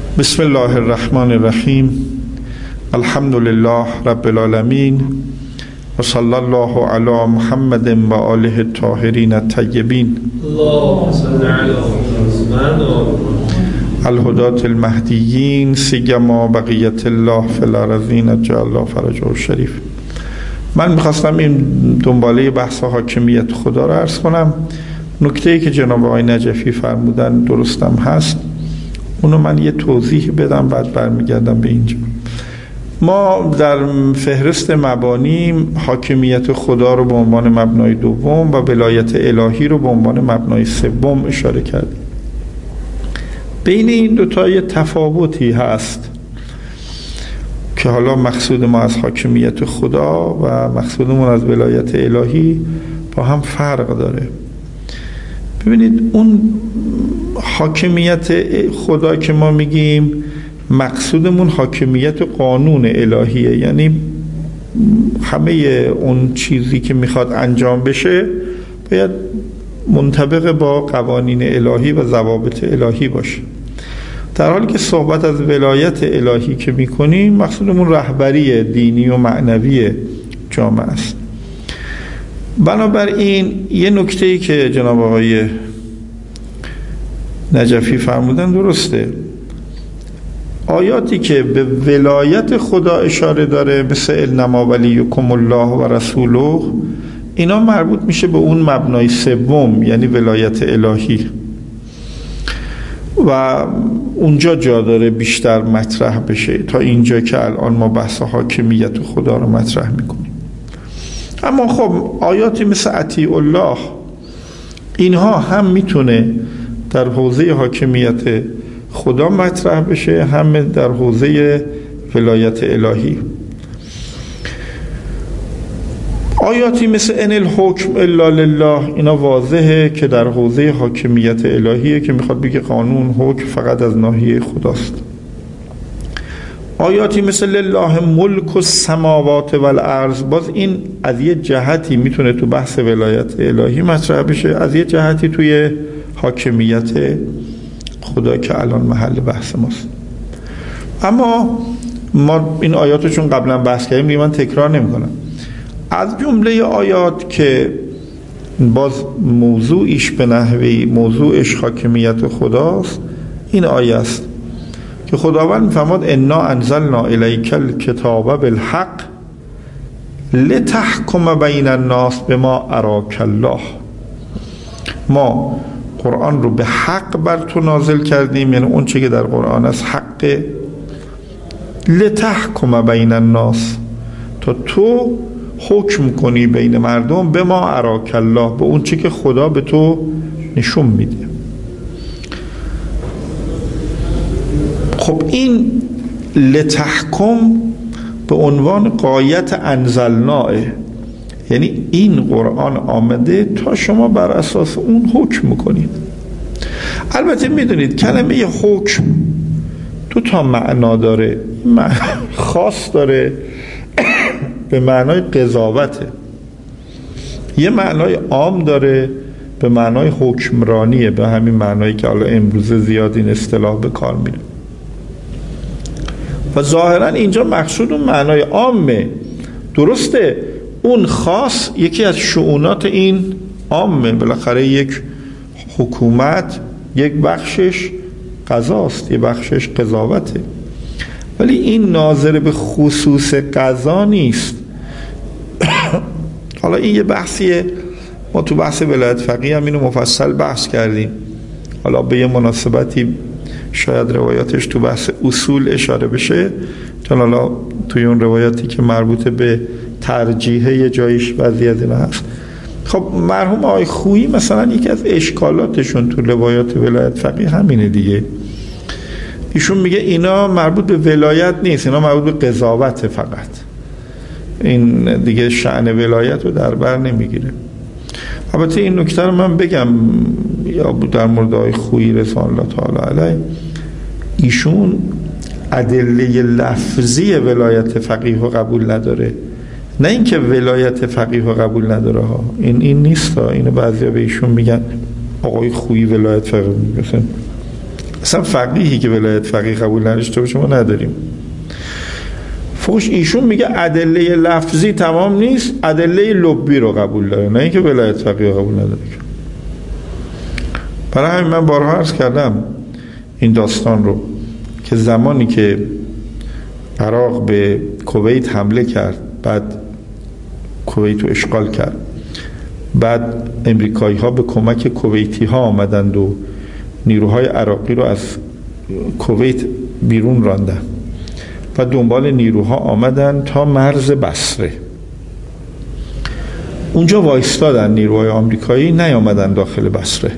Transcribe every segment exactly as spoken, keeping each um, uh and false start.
بسم الله الرحمن الرحیم. الحمد لله رب العالمین و صلی الله علی محمد و آله الطاهرین الطیبین اللهم صل علی محمد الهداة المهدیین سیما بقیت الله فی الارضین اجل الله فرجه الشریف. من میخواستم این دنباله بحث حاکمیت خدا رو عرض کنم. نکته‌ای که جناب آقای نجفی فرمودن درستم هست، اونو من یه توضیح بدم بعد برمیگردم به اینجا. ما در فهرست مبانی حاکمیت خدا رو به عنوان مبنای دوم و ولایت الهی رو به عنوان مبنای سوم اشاره کردیم. بین این دوتا یه تفاوتی هست که حالا مقصود ما از حاکمیت خدا و مقصودمون از ولایت الهی با هم فرق داره. ببینید، اون حاکمیت خدا که ما میگیم مقصودمون حاکمیت قانون الهیه، یعنی همه اون چیزی که میخواد انجام بشه باید منطبق با قوانین الهی و ضوابط الهی باشه. در حالی که صحبت از ولایت الهی که میکنیم مقصودمون رهبری دینی و معنوی جامعه است. بنابراین یه نکته‌ای که جناب آقای نجفی فرمودن درسته. آیاتی که به ولایت خدا اشاره داره مثل انما ولیکم الله و رسوله، اینا مربوط میشه به اون مبنای سوم، یعنی ولایت الهی، و اونجا جا داره بیشتر مطرح بشه تا اینجا که الان ما بحث حاکمیت خدا رو مطرح میکنیم. اما خب آیاتی مثل اطیع الله، اینها هم میتونه در حوزه حاکمیت خدا مطرح بشه، هم در حوزه ولایت الهی. آیاتی مثل ان الحکم الا لله، اینا واضحه که در حوزه حاکمیت الهیه که میخواد بگه قانون حکم فقط از ناحیه خداست. آیاتی مثل لله ملک السماوات والارض، باز این از یه جهتی میتونه تو بحث ولایت الهی مطرح بشه، از یه جهتی توی حاکمیت خدا که الان محل بحث ماست. اما ما این آیاتو چون قبلا بحث کردیم دیگه من تکرار نمی کنم. از جمله آیات که باز موضوعش به نحوی موضوعش حاکمیت خداست، این آیه است که خداوند میفرماد انا انزلنا الیک الکتاب بالحق لتحکم بین الناس بما اراک الله. ما قرآن رو به حق بر تو نازل کردیم، یعنی اون چه که در قرآن از حق، لتحکم بین الناس، تا تو حکم کنی بین مردم بما اراک الله، به اون چه که خدا به تو نشون میده. خب این لتحکم به عنوان غایت انزلناه، یعنی این قرآن آمده تا شما بر اساس اون حکم میکنید. البته میدونید کلمه حکم دو تا معنا داره. معنی خاص داره به معنای قضاوته، یه معنای عام داره به معنای حکمرانیه، به همین معنایی که حالا امروزه زیاد این اصطلاح به کار میره. و ظاهرا اینجا مقصود اون معنای عامه. درسته اون خاص یکی از شؤونات این عامه، بالاخره یک حکومت یک بخشش قضاست، یک بخشش قضاوته، ولی این ناظر به خصوص قضا نیست. حالا این یه بحثیه، ما تو بحث ولایت فقیه هم اینو مفصل بحث کردیم، حالا به یه مناسبتی شاید روایاتش تو بحث اصول اشاره بشه، چون حالا توی اون روایاتی که مربوط به ترجیحه یه جایش بعضی از اینا هست. خب مرحوم آقای خویی مثلا یکی از اشکالاتشون تو روایات ولایت فقیه همینه دیگه. ایشون میگه اینا مربوط به ولایت نیست، اینا مربوط به قضاوت فقط، این دیگه شأن ولایت رو در بر نمیگیره. البته این نکته رو من بگم یا در مورد آقای خویی رضوان الله تعالی علیه، ایشون ادله لفظی ولایت فقیه رو قبول نداره، نه اینکه ولایت فقیه رو قبول نداره ها، این این نیست ها. اینو بعضیا به ایشون میگن آقای خویی ولایت فقیه، مثلا اصلا فقیهی که ولایت فقیه قبول نداشته باشه ما نداریم. فوش ایشون میگه ادله لفظی تمام نیست، ادله لبی رو قبول داره، نه اینکه ولایت فقیه قبول نداره. برای همین من بارها عرض کردم این داستان رو که زمانی که عراق به کویت حمله کرد، بعد کویت رو اشغال کرد، بعد امریکایی ها به کمک کویتی ها آمدند و نیروهای عراقی رو از کویت بیرون راندن و دنبال نیروها آمدن تا مرز بصره. اونجا وایستادن نیروهای آمریکایی، نیامدن داخل بصره.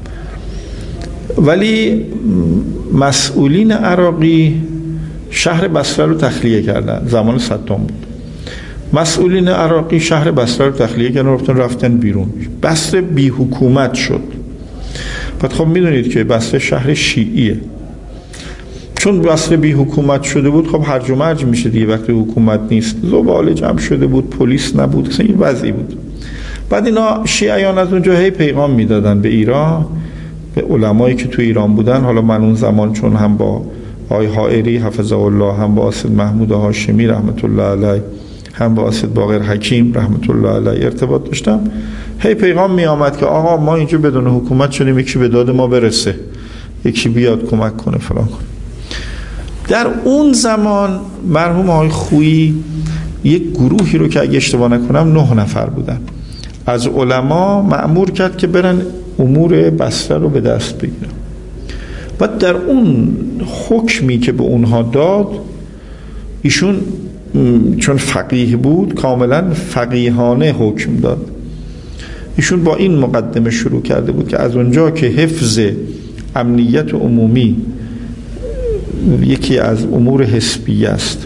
ولی مسئولین عراقی شهر بصره رو تخلیه کردن. زمان صدام بود. مسئولین عراقی شهر بصره رو تخلیه کردن، رفتن رفتن بیرون. بصره بی حکومت شد. بعد خب میدونید که بصره شهر شیعیه. چون بصره بی حکومت شده بود، خب هرج و مرج میشه دیگه وقتی حکومت نیست. زباله جمع شده بود، پلیس نبود، اصلا این وضعی بود. بعد اینا شیعیان از اونجا هی پیغام میدادن به ایران، به علمایی که تو ایران بودن. حالا من اون زمان چون هم با آقای حائری حفظه الله، هم با اسد محمود هاشمی رحمت الله علیه، هم با اسد باقر حکیم رحمت الله علیه ارتباط داشتم، هی پیغام می آمد که آقا ما اینجا بدون حکومت شدیم، یکی به داد ما برسه، یکی بیاد کمک کنه فلان کنه. در اون زمان مرحوم آقای خویی یک گروهی رو که اگه اشتباه نکنم نه نفر بودن از علما مأمور کرد که برن امور بصره رو به دست بگیرن. و در اون حکمی که به اونها داد، ایشون چون فقیه بود کاملا فقیهانه حکم داد. ایشون با این مقدمه شروع کرده بود که از اونجا که حفظ امنیت عمومی یکی از امور حسبیه است،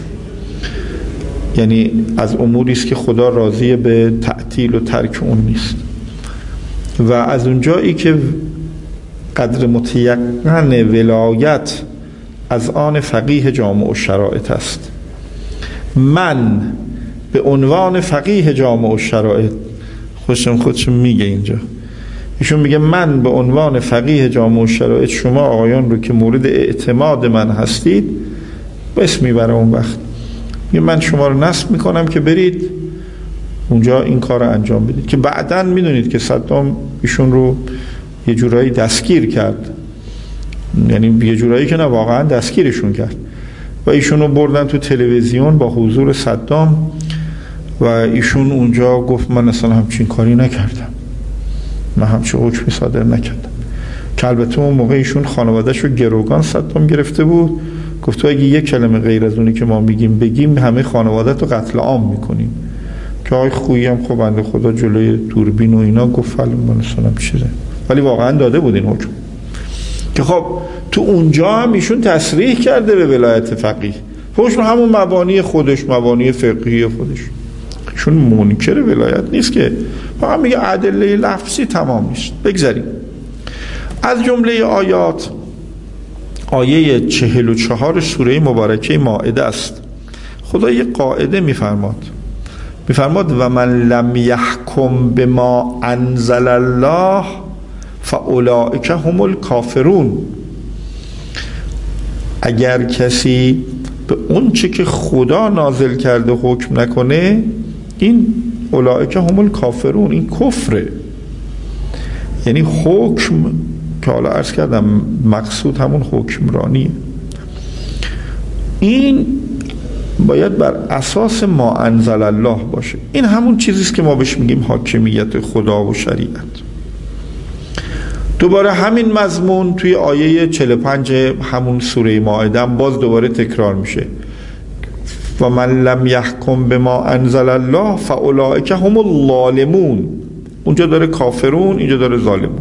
یعنی از اموری است که خدا راضی به تعطیل و ترک اون نیست، و از اونجایی که قدر متیقن ولایت از آن فقیه جامع و شرایط است، من به عنوان فقیه جامع و شرایط، خودشون خودشون میگه اینجا، ایشون میگه من به عنوان فقیه جامع و شرایط شما آقایان رو که مورد اعتماد من هستید بس میبره اون وقت، میگه من شما رو نصب میکنم که برید اونجا این کار رو انجام بدید. که بعداً میدونید که صدام ایشون رو یه جورایی دستگیر کرد، یعنی یه جورایی که نه واقعا دستگیرشون کرد و ایشون رو بردن تو تلویزیون با حضور صدام و ایشون اونجا گفت من اصلا همچین کاری نکردم، من همچین حکمی صادر نکردم. که البته اون موقع ایشون خانواده‌اش رو گروگان صدام گرفته بود، گفت تو اگه یک کلمه غیر از اونی که ما میگیم بگیم همه خانوادت رو قتل عام میکنیم. که آقای خویی هم خب بنده خدا جلوی دوربین و اینا گفت فلان من اصلا چیزه، ولی واقعا داده بود این حکم. که خب تو اونجا هم ایشون تصریح کرده به ولایت فقیه، خودش همون مبانی خودش، مبانی فقهی خودش، ایشون منکر ولایت نیست که، فقط میگه ادله لفظی تمام نیست. بگذاریم از جمله آیات آیه چهل و چهار سوره مبارکه مائده است. خدا یک قاعده میفرماد، میفرماد و من لم یحکم بما انزل الله فاولئک هم الکافرون. اگر کسی به اون چه که خدا نازل کرده حکم نکنه، این اولئک هم الکافرون، این کفره. یعنی حکم که حالا عرض کردم مقصود همون حکمرانیه، این باید بر اساس ما انزل الله باشه. این همون چیزیست که ما بهش میگیم حاکمیت خدا و شریعت. دوباره همین مضمون توی آیه چهل و پنج همون سوره مائده باز دوباره تکرار میشه، و من لم یحکم بما انزل الله فاولئک هم الظالمون. اونجا داره کافرون، اینجا داره ظالمون.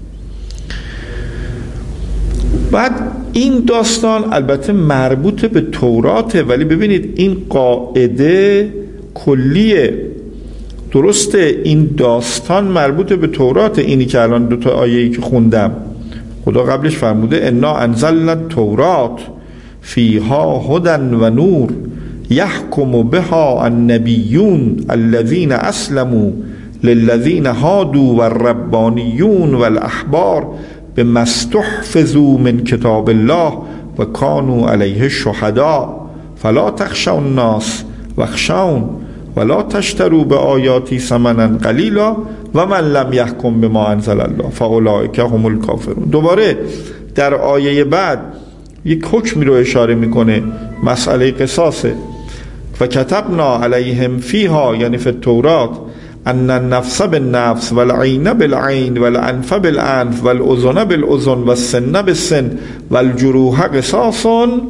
بعد این داستان البته مربوط به توراته، ولی ببینید این قاعده کلیه، درسته این داستان مربوط به توراته. اینی که الان دو تا آیه‌ای که خوندم خدا قبلش فرموده انا انزلنا التورات فیها هدی و نور یحکم بها النبیون الذین اسلموا للذین هادوا والربانیون والاحبار به مستحفظوا من کتاب الله و کانوا علیه شهدا فلا تخشوا الناس واخشون ولا تشتروا بآیاتی ثمنا قلیلا و من لم یحکم بما انزل الله فاولئک هم الکافرون. دوباره در آیه بعد یک حکمی رو اشاره میکنه، مسئله قصاصه. و کتبنا علیهم فیها، یعنی فی التورات، ان النفس بالنفس والعین بالعین والانف بالانف والاذن بالاذن والسن بالسن والجروح قصاص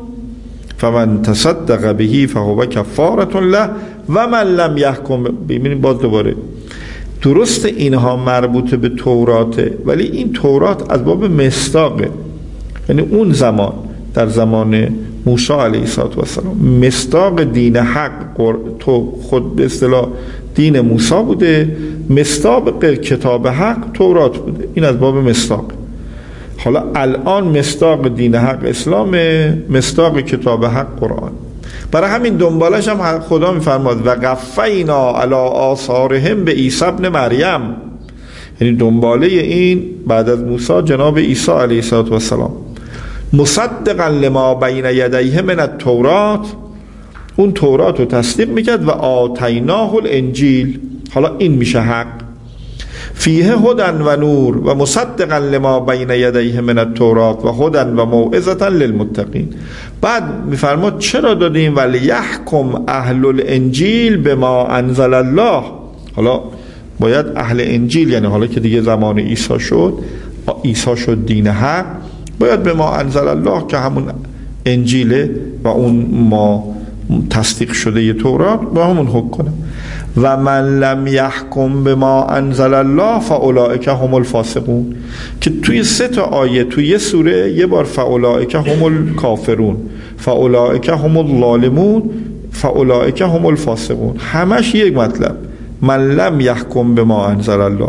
فمن تصدق به فهو کفارة له و من لم یحکم. ببینید باز دوباره درست اینها مربوط به توراته، ولی این تورات از باب مصداقه، یعنی اون زمان در زمان موسی علیه السلام مصداق دین حق تو خود به اصطلاح دین موسی بوده، مصداق کتاب حق تورات بوده، این از باب مصداق. حالا الان مصداق دین حق اسلام، مصداق کتاب حق قرآن. برای همین دنبالش هم خدا میفرماد و قفینا علی آثارهم به عیسی ابن مریم، یعنی دنباله این بعد از موسی جناب عیسی علیه السلام، مصدقا لما بین یدیه من التورات، اون تورات رو تصدیق میکرد و آتیناه الانجیل، حالا این میشه حق، فیه هدن و نور و مصدقا لما بین یدیه من التورات و هدن و موعظة للمتقین. بعد میفرماد چرا دادیم ولی یحکم اهل الانجیل بما انزل الله. حالا باید اهل انجیل، یعنی حالا که دیگه زمان عیسی شد، عیسی شد دین حق، باید به ما انزل الله که همون انجیله و اون ما تصدیق شده ی تورات با همون حکم کنه. و من لم یحکم به ما انزل الله فاولئک هم الفاسقون، که توی سه تا آیه توی یه سوره یه بار فاولئک هم الکافرون، فاولئک هم الظالمون، فاولئک هم الفاسقون، همش یک مطلب، من لم یحکم به ما انزل الله.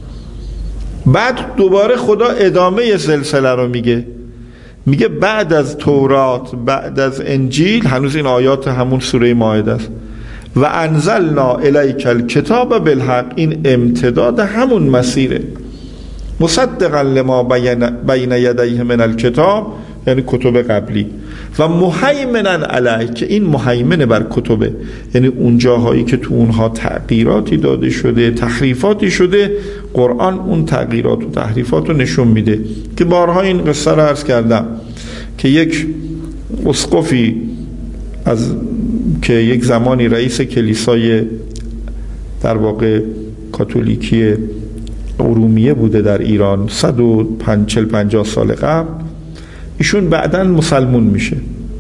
بعد دوباره خدا ادامه سلسله رو میگه، میگه بعد از تورات، بعد از انجیل، هنوز این آیات همون سوره مائده است، و انزلنا الیک الکتاب بالحق، این امتداد همون مسیره، مصدقا لما بین یدیه من الکتاب، یعنی کتب قبلی، و مهیمنا علیه، که این مهیمنه بر کتبه، یعنی اون جاهایی که تو اونها تغییراتی داده شده، تحریفاتی شده، قرآن اون تغییرات و تحریفات رو نشون میده. که بارها این قصه رو عرض کردم که یک اسقفی از که یک زمانی رئیس کلیسای در واقع کاتولیکی ارومیه بوده در ایران صد و چهل پنجاه سال قبل، ایشون بعداً مسلمون میشه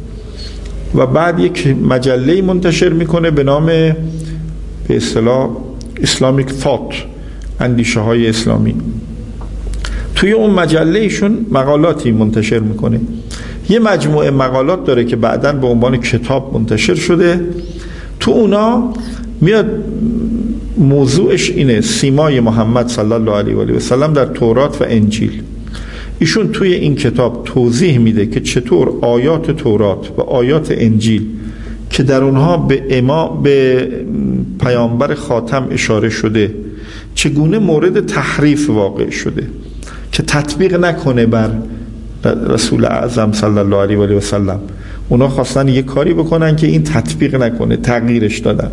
و بعد یک مجله منتشر میکنه به نام به اصطلاح اسلامیک فات، اندیشه های اسلامی. توی اون مجله ایشون مقالاتی منتشر میکنه، یه مجموعه مقالات داره که بعداً به عنوان کتاب منتشر شده. تو اونا میاد موضوعش اینه، سیمای محمد صلی الله علیه و آله و سلم در تورات و انجیل. ایشون توی این کتاب توضیح میده که چطور آیات تورات و آیات انجیل که در اونها به امام به پیامبر خاتم اشاره شده چگونه مورد تحریف واقع شده که تطبیق نکنه بر رسول اعظم صلی الله علیه و آله و سلم. اونا خواستن یه کاری بکنن که این تطبیق نکنه، تغییرش دادن.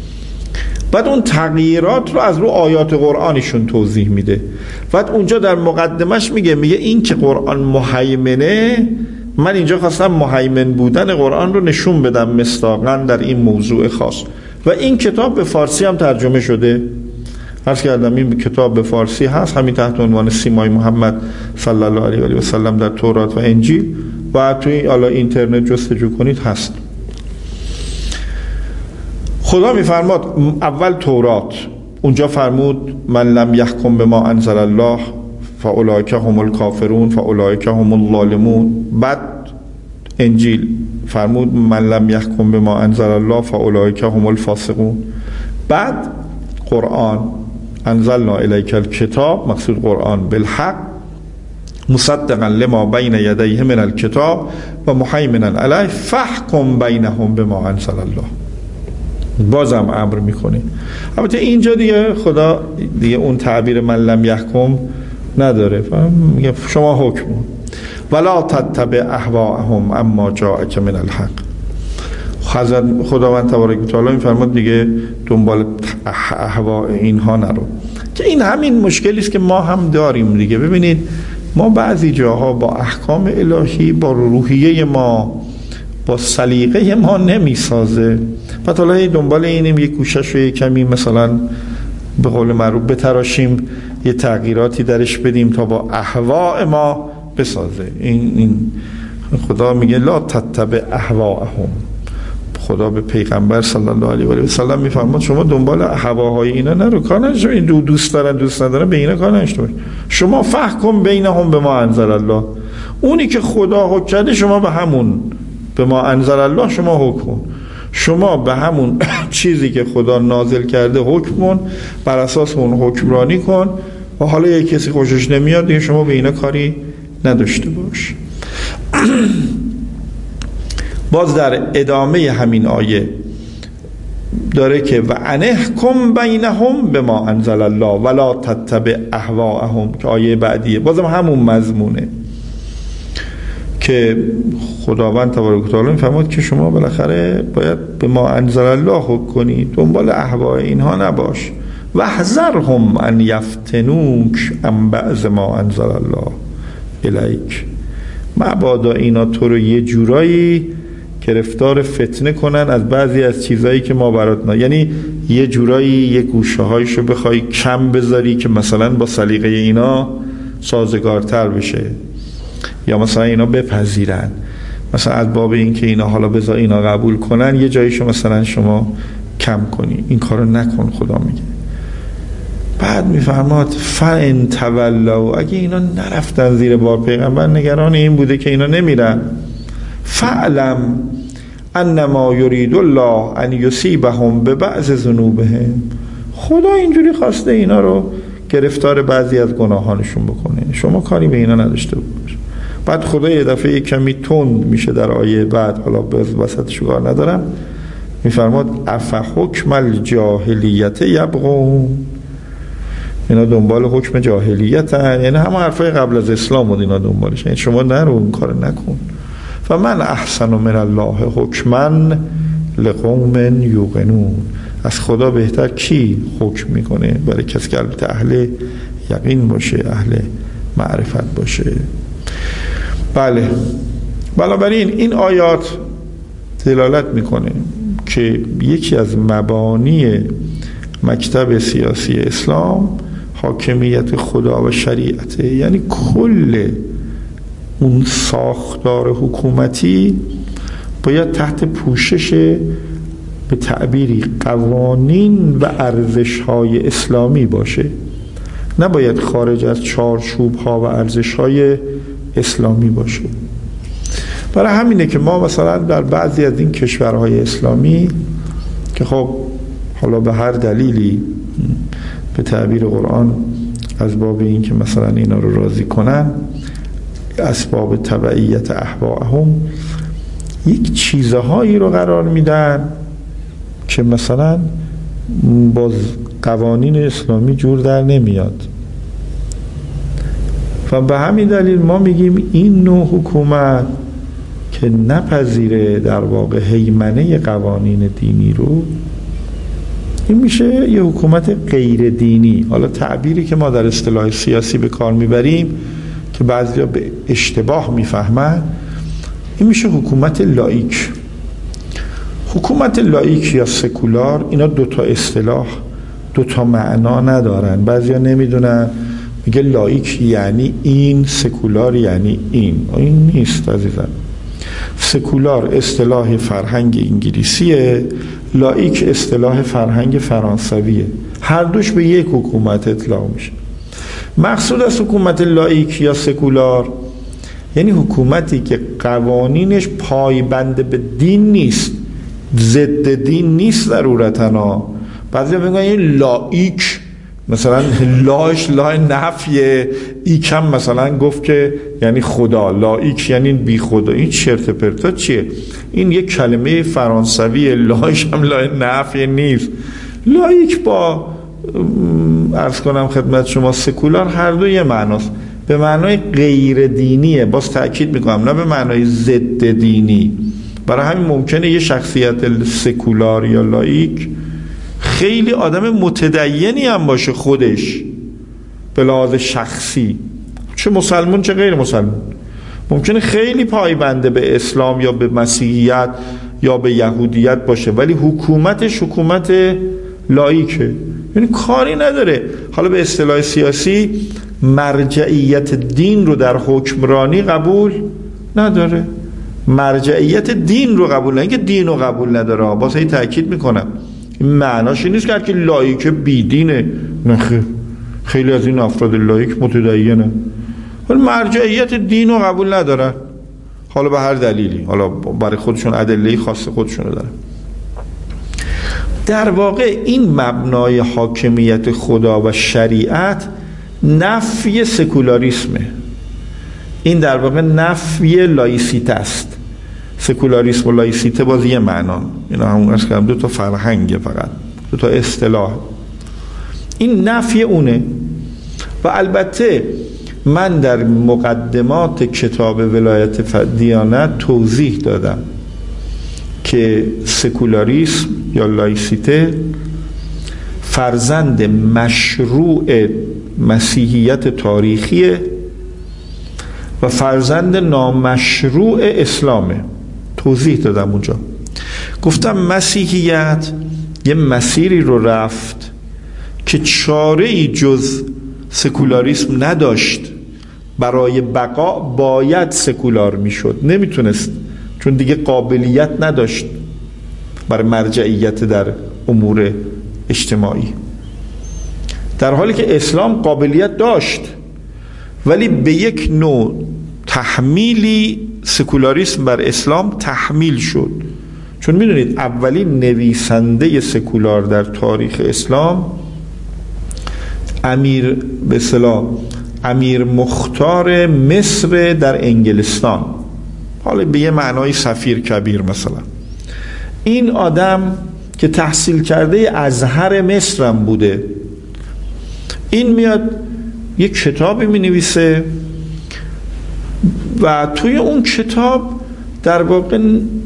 بعد اون تغییرات رو از رو آیات قرآنشون توضیح میده. بعد اونجا در مقدمش میگه میگه این که قرآن مهیمنه، من اینجا خواستم مهیمن بودن قرآن رو نشون بدم مصداقاً در این موضوع خاص. و این کتاب به فارسی هم ترجمه شده، عرض کردم این کتاب به فارسی هست، همین تحت عنوان سیمای محمد صلی الله علیه و سلم در تورات و انجیل، و توی حالا اینترنت جستجو کنید هست. خدا میفرماد اول تورات، اونجا فرمود من لم یحکم بما انزل الله فاولئک هم الکافرون فاولئک هم الظالمون. بعد انجیل فرمود من لم یحکم بما انزل الله فاولئک هم الفاسقون. بعد قرآن انزلنا الیک الکتاب، مقصود قرآن، بالحق مصدقا لما بین یدیه من الکتاب و مهیمنا علیه فاحکم بینهم بما انزل الله. بازم امر میکنه. البته اینجا دیگه خدا دیگه اون تعبیر من لم یحکم نداره. میگه شما حکم ولا تتبع اهواءهم اما جاءک من الحق. حضرت خداوند تبارک و تعالی میفرماد دیگه دنبال اهواء اینها نرو، که این همین مشکلی است که ما هم داریم دیگه. ببینید ما بعضی جاها با احکام الهی با روحیه ما با سلیقه ما نمیسازه و حالا دنبال اینیم یک کوشش و یک کمی مثلا به قول معروف بتراشیم، یه تغییراتی درش بدیم تا با اهواء ما بسازه. این, این خدا میگه لا تتبع اهواءهم. خدا به پیغمبر صلی الله علیه و سلم میفرماد شما دنبال هواهای اینا نرو، کار نشو، این دو دوست دارن دوست ندارن به اینا کار نشو، شما فحکم بینهم به ما انزل الله. اونی که خدا حکم کرده شما به همون به ما انزل الله شما حکم کن، شما به همون چیزی که خدا نازل کرده حکم کن، بر اساس اون حکمرانی کن و حالا یک کسی خوشش نمیاد دیگه شما به اینا کاری نداشته باش. باز در ادامه همین آیه داره که و انحکم بینهم بما انزل الله ولا تتبع اهواءهم، که آیه بعدیه بازم همون مضمونه که خداوند تبارک و تعالی میفرماد که شما بالاخره باید به ما انزل الله حکم کنی، دنبال اهواء اینها نباش. و احذرهم ان یفتنوک عن بعض ما انزل الله الیک. مبادا اینا تو رو یه جورایی گرفتار فتنه کنن از بعضی از چیزایی که ما برات نه، یعنی یه جورایی یه گوشه هایشو بخوای کم بذاری که مثلا با سلیقه اینا سازگارتر بشه، یا مثلا اینا بپذیرن، مثلا از باب این که اینا حالا بذار اینا قبول کنن یه جاییشو مثلا شما کم کنی. این کارو نکن خدا میگه. بعد میفرماد فان تولوا، اگه اینا نرفتن زیر بار پیغمبر نگران این بوده که اینا نمیرن، فعلم انما یرید الله ان یصیبهم ببعض ذنوبهم. خدا اینجوری خواسته اینا رو گرفتار بعضی از گناهانشون بکنه، شما کاری به اینا نداشته باش. بعد خدا یه دفعه یک کمی تند میشه در آیه بعد، حالا به وسطش کار ندارم، میفرماد افحکم الجاهلیت یبغون. اینا دنبال حکم جاهلیت هن، یعنی همه حرفای قبل از اسلام بود اینا دنبالش، یعنی شما نرو اون کار نکن. و من احسن من الله حکما لقوم یوقنون. از خدا بهتر کی حکم میکنه؟ برای کسی که البته اهل یقین باشه، اهل معرفت باشه. بله، بنابراین این آیات دلالت میکنه که یکی از مبانی مکتب سیاسی اسلام حاکمیت خدا و شریعت، یعنی کل اون ساختار حکومتی باید تحت پوشش به تعبیری قوانین و ارزش‌های اسلامی باشه، نباید خارج از چارچوب‌ها و ارزش‌های اسلامی باشه. برای همینه که ما مثلا در بعضی از این کشورهای اسلامی که خب حالا به هر دلیلی به تعبیر قرآن از باب این که مثلا اینا رو راضی کنن، اسباب تبعیت اهواءهم، یک چیزهایی رو قرار میدن که مثلا با قوانین اسلامی جور در نمیاد و به همین دلیل ما میگیم این نوع حکومت که نپذیره در واقع هیمنه قوانین دینی رو، این میشه یه حکومت غیر دینی. حالا تعبیری که ما در اصطلاح سیاسی به کار میبریم که بعضیا به اشتباه میفهمن، این میشه حکومت لایک. حکومت لایک یا سکولار، اینا دوتا اصطلاح دوتا معنا ندارن. بعضیا نمیدونن، میگه لایک یعنی این، سکولار یعنی این. این نیست عزیزم. سکولار اصطلاح فرهنگ انگلیسیه، لایک اصطلاح فرهنگ فرانسویه. هر دوش به یک حکومت اطلاق میشه. مقصود از حکومت لایک یا سکولار یعنی حکومتی که قوانینش پایبند به دین نیست، ضد دین نیست ضرورتاً. بعضی میگن این لایک مثلا لاش لای نفیه، ایکم مثلا گفت که یعنی خدا، لایک یعنی بی خدا. این چرت پرتا چیه؟ این یک کلمه فرانسوی، لاش هم لای نفی نیست. لایک با عرض کنم خدمت شما سکولار هر دو یه معناست، به معنای غیر دینیه، باز تأکید میکنم نه به معنای ضد دینی. برای همین ممکنه یه شخصیت سکولار یا لایک خیلی آدم متدینی هم باشه خودش به لحاظ شخصی، چه مسلمان چه غیر مسلمان، ممکنه خیلی پایبنده به اسلام یا به مسیحیت یا به یهودیت باشه، ولی حکومتش حکومت لایکه، یعنی کاری نداره. حالا به اصطلاح سیاسی مرجعیت دین رو در حکمرانی قبول نداره، مرجعیت دین رو قبول نداره، اینکه دین رو قبول نداره، واسه این تأکید میکنم این معناش این نیست که هر کی لایک بیدینه، نه خیلی از این افراد لایک متدینه ولی مرجعیت دین رو قبول ندارن، حالا به هر دلیلی، حالا برای خودشون ادله خاص خودشون دارن. در واقع این مبنای حاکمیت خدا و شریعت نفی سکولاریسمه، این در واقع نفی لایسیته است. سکولاریسم و لایسیته باز یه معنا، اینا همون از کردم دو تا فرهنگه، فقط دو تا اصطلاح، این نفی اونه. و البته من در مقدمات کتاب ولایت دیانت توضیح دادم که سکولاریسم یا لایسیته فرزند مشروع مسیحیت تاریخیه و فرزند نامشروع اسلامه. توضیح دادم اونجا، گفتم مسیحیت یه مسیری رو رفت که چاره‌ای جز سکولاریسم نداشت، برای بقا باید سکولار میشد، نمیتونست، چون دیگه قابلیت نداشت برای مرجعیت در امور اجتماعی، در حالی که اسلام قابلیت داشت ولی به یک نوع تحمیلی سکولاریسم بر اسلام تحمیل شد. چون میدونید اولین نویسنده سکولار در تاریخ اسلام امیر به اصطلاح امیر مختار مصر در انگلستان، حالا به یه معنای سفیر کبیر مثلا، این آدم که تحصیل کرده ازهر مصر هم بوده، این میاد یک کتابی می نویسه و توی اون کتاب در واقع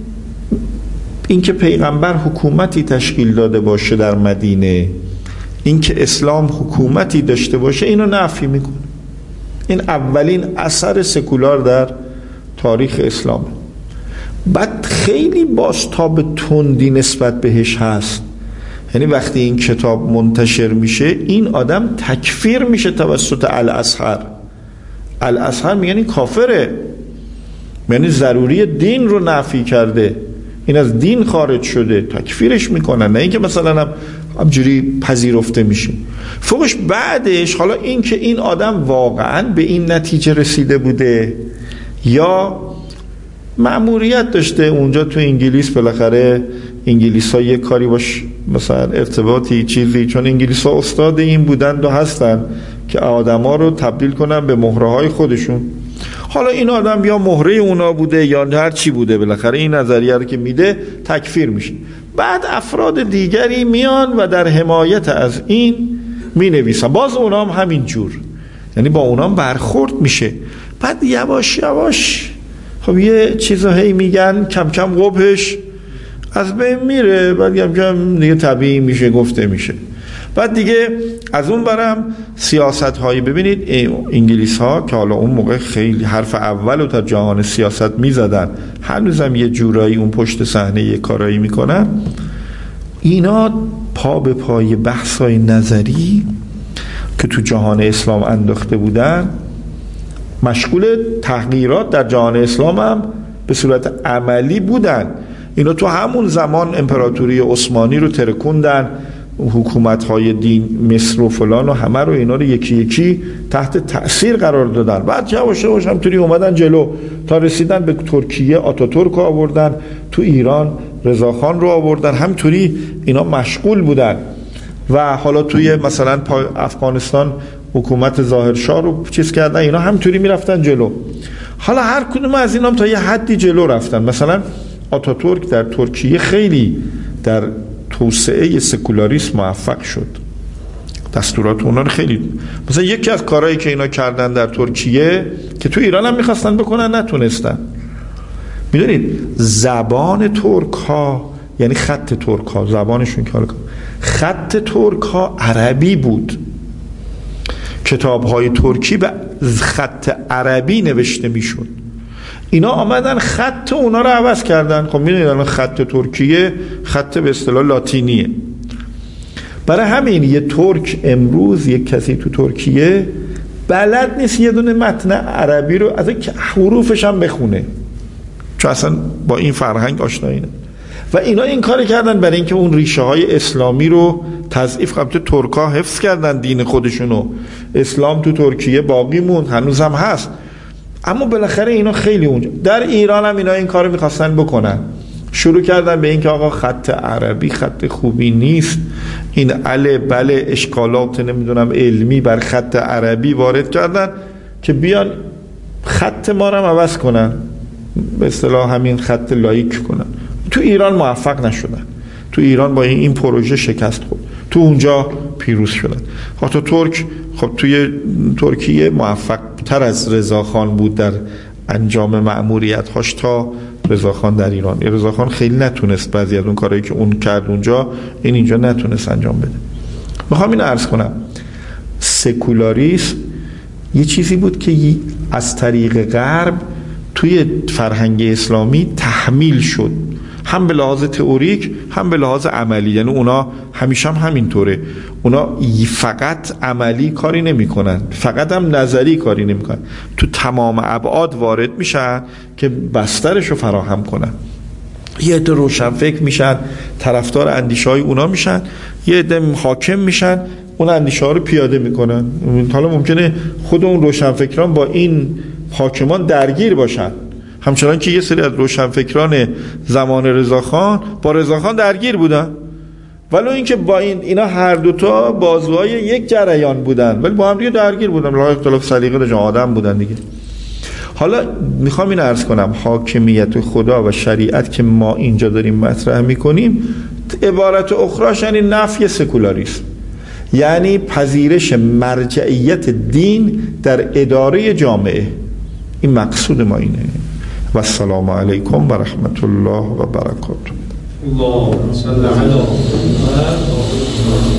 اینکه پیغمبر حکومتی تشکیل داده باشه در مدینه، اینکه اسلام حکومتی داشته باشه، اینو نفی میکنه. این اولین اثر سکولار در تاریخ اسلامه. بعد خیلی بازتاب تندی نسبت بهش هست، یعنی وقتی این کتاب منتشر میشه این آدم تکفیر میشه توسط الازهر. الازهر میگن این کافره، یعنی ضروری دین رو نفی کرده، این از دین خارج شده، تکفیرش میکنن، نه اینکه مثلا هم همجوری پذیرفته میشه. فوقش بعدش حالا این که این آدم واقعا به این نتیجه رسیده بوده یا مأموریت داشته اونجا تو انگلیس، بالاخره انگلیس ها یه کاری باش مثلا ارتباطی چیزی، چون انگلیس ها استاد این بودند و هستن که آدم ها رو تبدیل کنن به مهره های خودشون. حالا این آدم یا مهره اونا بوده یا هر چی بوده، بالاخره این نظریه رو که میده تکفیر میشه. بعد افراد دیگری میان و در حمایت از این می نویسن، باز اونا هم همین جور، یعنی با اونا هم برخورد میشه. بعد یواش یواش خب یه چیزایی میگن، کم کم قبحش از بین میره، بعد کم کم دیگه طبیعی میشه، گفته میشه. بعد دیگه از اون برم سیاست هایی، ببینید انگلیس ها که حالا اون موقع خیلی حرف اول رو تا جهان سیاست میزدن، هنوزم یه جورایی اون پشت صحنه یه کارایی میکنن، اینا پا به پای بحثای نظری که تو جهان اسلام انداخته بودن، مشغول تغییرات در جهان اسلام هم به صورت عملی بودن. اینا تو همون زمان امپراتوری عثمانی رو ترکوندن، حکومت‌های دین مصر و فلان و همه رو اینا رو یکی یکی تحت تأثیر قرار دادن. بعد یواش یواش همطوری اومدن جلو تا رسیدن به ترکیه، آتاتورک رو آوردن، تو ایران رضاخان رو آوردن، همطوری اینا مشغول بودن. و حالا توی مثلا افغانستان حکومت ظاهرشاه رو چیز کردن، اینا همطوری میرفتن جلو. حالا هر کدوم از اینا هم تا یه حدی جلو رفتن. مثلا آتاتورک در ترکیه خیلی در توسعه سکولاریسم موفق شد، دستورات اونا رو خیلی، مثلا یکی از کارهایی که اینا کردن در ترکیه که تو ایران هم میخواستن بکنن نتونستن. میدونید زبان ترک ها، یعنی خط ترک ها، زبانشون که خط ترک ها عربی بود، کتاب های ترکی به خط عربی نوشته میشون. اینا آمدن خط اونا رو عوض کردن. خب میدونید الان خط ترکیه خط به اصطلاح لاتینیه. برای همین یه ترک امروز، یک کسی تو ترکیه بلد نیست یه دونه متن عربی رو از حروفش هم بخونه، چون اصلا با این فرهنگ آشنایی نه. و اینا این کار کردن برای اینکه اون ریشه های اسلامی رو تضعیف کنن. تو ترکا حفظ کردن دین خودشونو، اسلام تو ترکیه باقی موند، هنوز هم هست، اما بالاخره اینا خیلی اونجا. در ایران هم اینا این کارو می‌خواستن بکنن، شروع کردن به اینکه آقا خط عربی خط خوبی نیست، این اله بله اشکالات نمیدونم علمی بر خط عربی وارد کردن که بیان خط ما رو عوض کنن، به اصطلاح همین خط لایک کنن. تو ایران موفق نشدن، تو ایران با این پروژه شکست خورد، تو اونجا پیروز شدن. حتی ترک خب توی ترکیه موفق تر از رضاخان بود در انجام مأموریت هاش تا رضاخان در ایران. رضاخان خیلی نتونست بعضی از اون کارهایی که اون کرد اونجا این اینجا نتونست انجام بده. میخوام این عرض کنم سکولاریسم یه چیزی بود که از طریق غرب توی فرهنگ اسلامی تحمیل شد، هم به لحاظ تئوریک هم به لحاظ عملی. یعنی اونا همیشه هم همینطوره، اونا فقط عملی کاری نمی کنن، فقط هم نظری کاری نمی کنن، تو تمام ابعاد وارد میشن که بسترش رو فراهم کنن. یه عده روشن فکر میشن، طرفدار اندیشه های اونا میشن، یه عده حاکم میشن، اون اندیشه ها رو پیاده میکنن. حالا ممکنه خود اون روشن فکران با این حاکمان درگیر باشن، همچنان که یه سری از روشنفکران زمان رضاخان با رضاخان درگیر بودن، ولی اینکه با این اینا هر دوتا بازوهای یک جریان بودن ولی با هم دیگه درگیر بودن، راه اختلاف سلیقه داشتن، آدم بودن دیگه. حالا میخوام این عرض کنم حاکمیت خدا و شریعت که ما اینجا داریم مطرح میکنیم عبارت اخراش یعنی نفی سکولاریسم، یعنی پذیرش مرجعیت دین در اداره جامعه. این مقصود ما اینه. و السلام علیکم و رحمت الله و برکاته. اللهم صل علی محمد.